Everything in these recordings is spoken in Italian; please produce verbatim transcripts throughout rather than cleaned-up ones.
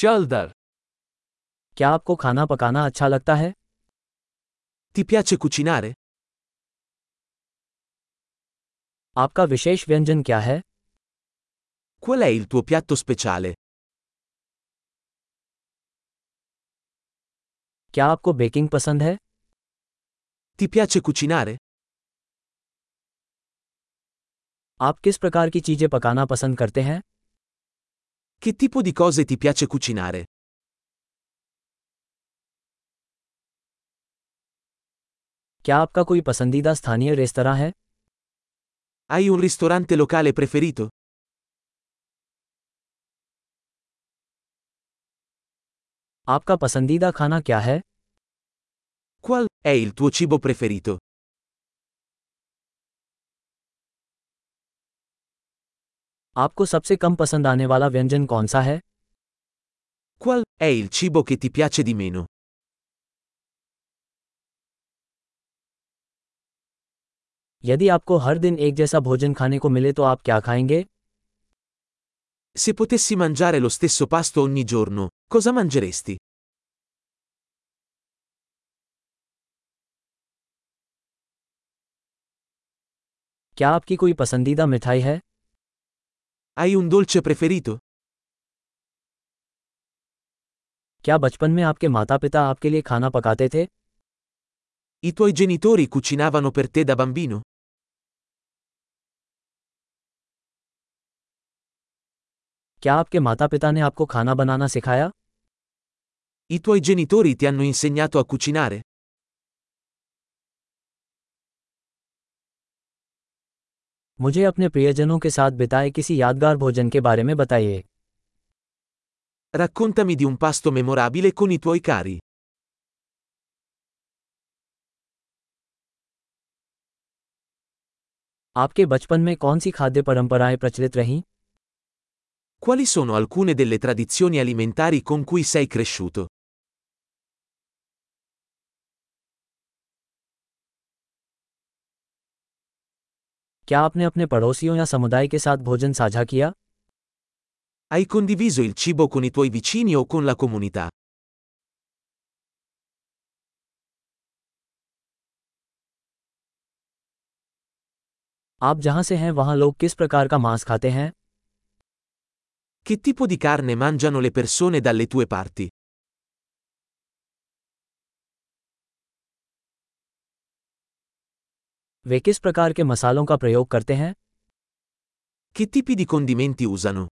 चल दर। क्या आपको खाना पकाना अच्छा लगता है? Ti piace cucinare? आपका विशेष व्यंजन क्या है? Qual è il tuo piatto speciale? क्या आपको बेकिंग पसंद है? Ti piace cucinare? आप किस प्रकार की चीजें पकाना पसंद करते हैं? Che tipo di cose ti piace cucinare? क्या आपका कोई पसंदीदा स्थानीय रेस्तरां है? Hai un ristorante locale preferito? आपका पसंदीदा खाना क्या है? Qual è il tuo cibo preferito? आपको सबसे कम पसंद आने वाला व्यंजन कौन सा है? Qual è il cibo che ti piace di meno? यदि आपको हर दिन एक जैसा भोजन खाने को मिले तो आप क्या खाएंगे? Se potessi mangiare lo stesso pasto ogni giorno, cosa mangeresti? क्या आपकी कोई पसंदीदा मिठाई है? Hai un dolce preferito? क्या बचपन में आपके माता-पिता आपके लिए खाना पकाते थे? I tuoi genitori cucinavano per te da bambino? क्या आपके माता-पिता ने आपको खाना बनाना सिखाया? I tuoi genitori ti hanno insegnato a cucinare? मुझे अपने प्रियजनों के साथ बिताए किसी यादगार भोजन के बारे में बताइए। Raccontami di un pasto memorabile con i tuoi cari. आपके बचपन में कौन सी खाद्य परंपराएं प्रचलित रहीं? Quali sono alcune delle tradizioni alimentari con cui sei cresciuto? क्या आपने अपने पड़ोसियों या समुदाय के साथ भोजन साझा किया? Hai condiviso il cibo con i tuoi vicini o con la comunità? आप जहां से हैं वहां लोग किस प्रकार का मांस खाते हैं? Che tipo di carne mangiano le persone dalle tue parti? वे किस प्रकार के मसालों का प्रयोग करते हैं? Che tipi di condimenti usano?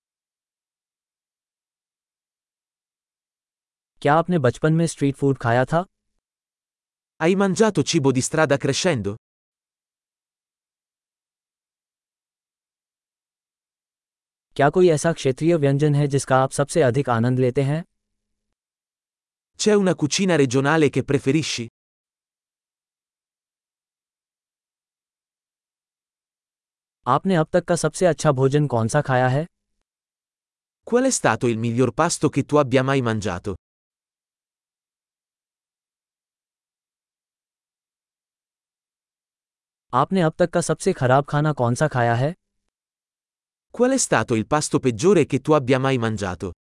क्या आपने बचपन में स्ट्रीट फूड खाया था? Hai mangiato cibo di strada crescendo? क्या कोई ऐसा क्षेत्रीय व्यंजन है जिसका आप सबसे अधिक आनंद लेते हैं? C'è una cucina regionale che preferisci? आपने अब तक का सबसे अच्छा भोजन कौन सा खाया है? Qual è stato il miglior pasto che tu abbia mai mangiato? आपने अब तक का सबसे खराब खाना कौन सा खाया है? Qual è stato il pasto peggiore che tu abbia mai mangiato?